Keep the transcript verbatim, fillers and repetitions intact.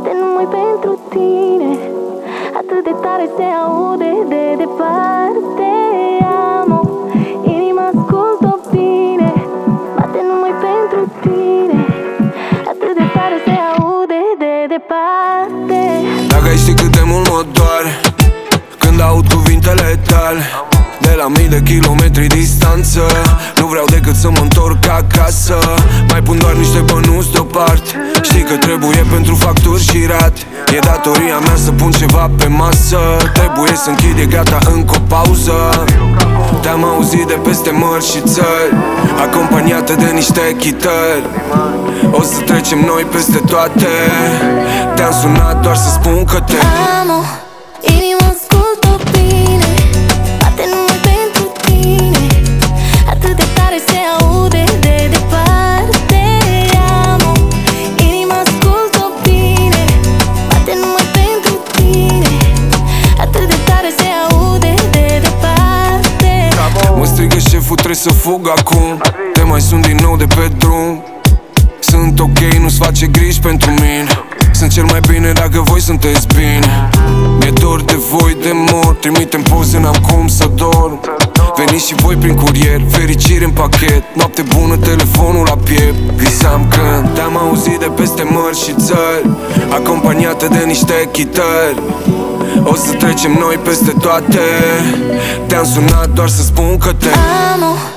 bate numai pentru tine. Atât de tare se aude de departe. Amo, inima ascult-o bine, bate numai pentru tine. Atât de tare se aude de departe. Dacă ai ști cât de mult mă doare când aud cuvintele tale de la mii de kilometri distanță. Nu vreau decât să mă întorc acasă. Mai pun doar niște bănuți deoparte. Știi că trebuie pentru facturi și rate. E datoria mea să pun ceva pe masă. Trebuie să închid, e gata, încă o pauză. Te-am auzit de peste mări și țări, acompaniată de niște chitări. O să trecem noi peste toate. Te-am sunat doar să spun că te amo, inima ascult-o bine, bate numai pentru tine. Atât de tare se aude de departe. Amo, inima ascult-o bine, bate numai pentru tine. Atât de tare se aude de departe. Mă strigă șeful, trebuie să fug acum. Te mai sun din nou de pe drum. Sunt ok, nu-ți face griji pentru mine. Sunt cel mai bine dacă voi sunteți bine. Mi-e dor de voi de mor. Trimitem poze, n-am cum să dorm. Veniți și voi prin curier, fericire în pachet. Noapte bună, telefonul la piept. Visam când te-am auzit de peste mări și țări, acompaniată de niște chitări. O să trecem noi peste toate. Te-am sunat doar să spun că te amo.